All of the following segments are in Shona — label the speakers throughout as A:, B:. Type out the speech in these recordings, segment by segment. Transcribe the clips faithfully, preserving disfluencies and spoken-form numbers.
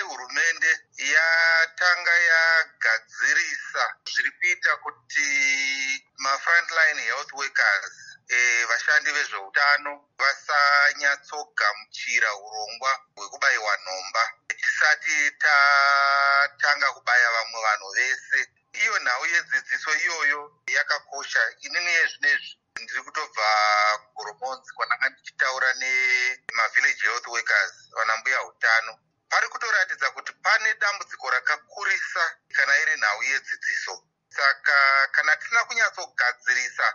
A: dai hurumende yatanga yagadzirisa zviri kuita kuti mafrontline health workers e, vashandi vezveutano vasanyatsogamuchira urongwa hwekubayiwa nhomba tisati tatanga kubaya vamwe vanhu vese. Iyo nhau yedzidziso iyoyo yakakosha. Inini yezvinezvi ndiri kutobva kuGoromonzi kwananga ndichitaura nemavillage health workers, vanambuya utano. Pari kutoratidza kuti pane dambudziko rakakurisa kana iri nhau yedzidziso. Saka kana tisina kunyatsogadzirisa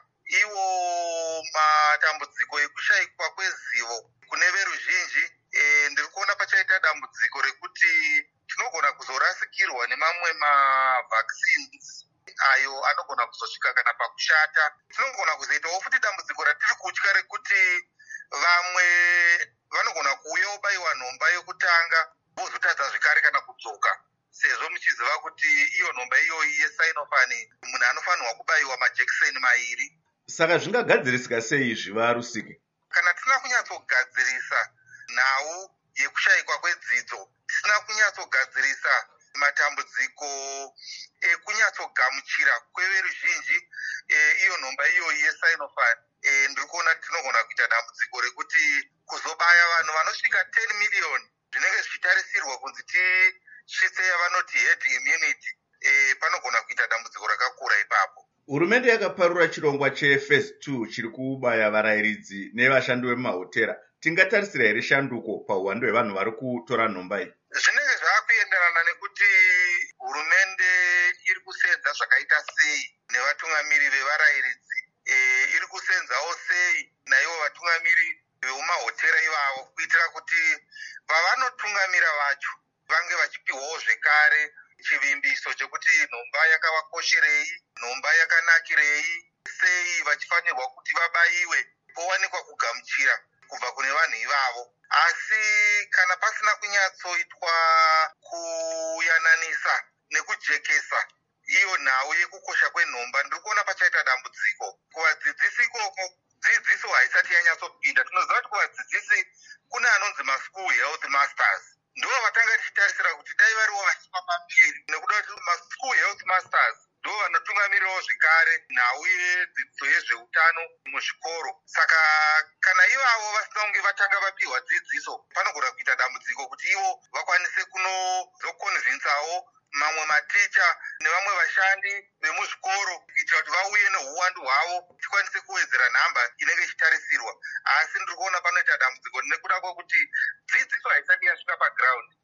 A: iwo matambudziko ekushayikwa kwezivo kune veruzhinji, e, ndiri kuona pachaita dambudziko rekuti tinogona kuzorasikirwa nemamwe mavaccines ayo anogona kuzosvika kana pakushata. Tinogona kuzoitawo futi dambudziko ratiri kutya rekuti vamwe vanogona kuuya obayiwa nhomba yokutanga vozotadza zvekare kana kudzoka, sezvo muchiziva kuti iyo nhomba iyoyi yeSinopharm munhu anofanirwa kubayiwa majekiseni mairi.
B: Saka zvingagadzirisika sei izvi varusike?
A: Kana tisina kunyatsogadzirisa nhau yekushayikwa kwedzidzo, tisina kunyatsogadzirisa matambudziko ekunyatsogamuchira kweveruzhinji e, iyo nhomba iyoyi yeSinopharm, e, ndiri kuona tinogona kuita dambudziko rekuti kuzobaya vanhu vanosvika ten million zvinenge zvichitarisirwa kunzi tisvitse yavanoti herd immunity, e, panogona kuita dambudziko rakakura ipapo.
B: Hurumende yakaparura chirongwa chephase two chiri kubaya varayiridzi nevashandi vemumahotera. Tingatarisira here shanduko pauwandu hwevanhu vari kutora nhomba iyi?
A: Zvinenge zvaakuenderana nekuti hurumende iri kusenza zvakaita sei nevatungamiri vevarayiridzi, e, iri kusenzawo sei naivo vatungamiri vemumahotera ivavo, kuitira kuti vavanotungamira vacho vange vachipiwawo zvekare chivimbiso chekuti nhomba yakavakosherei, nhomba yakanakirei, sei vachifanirwa kuti vabayiwe powanikwa kugamuchira kubva kune vanhu ivavo. Asi kana pasina kunyatsoitwa kuyananisa nekujekesa iyo nhau yekukosha kwenhomba, ndiri kuona pachaita dambudziko. Kuvadzidzisi ikoko dzidziso haisati yanyatsopinda. Tinoziva kuti kuvadzidzisi kuna anonzi maschool health masters, ndivo vatanga tichitarisira kuti dai variwo vachipa pamberi, nekuda kuti maschool health masters ndivo vanotungamirawo zvekare nhau yedzidziso yezveutano muzvikoro. Saka kana ivavo vasina kunge vatanga vapiwa dzidziso, panogona kuita dambudziko kuti ivo vakwanise kunozokonvinsawo mamwe maticha nevamwe vashandi vemuzvikoro kuitira kuti vauye neuwandu hwavo tikwanise kuwedzera nhamba inenge ichitarisirwa. Asi ndiri kuona panoita dambudziko nekuda kwokuti dzidziso haisati yasvika paground.